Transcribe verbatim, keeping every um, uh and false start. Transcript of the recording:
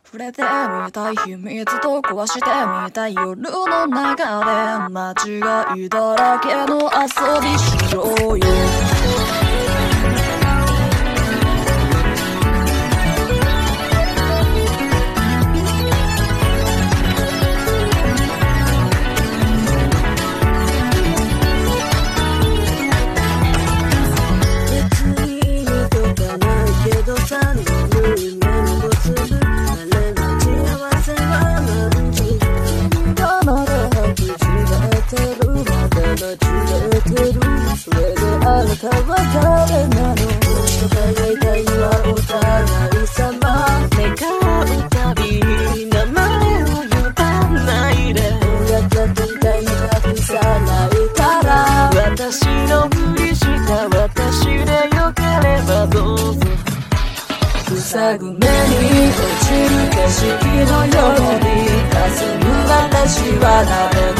触れてみたい秘密と壊してみたい夜の中で間違いだらけの遊びしようよそれであなたは誰なの輝いた今お互い様願うたび名前を呼ばないでやったみたいに隠さないから私のふりした私でよければどうぞ塞ぐ目に落ちる景色のように霞む私は誰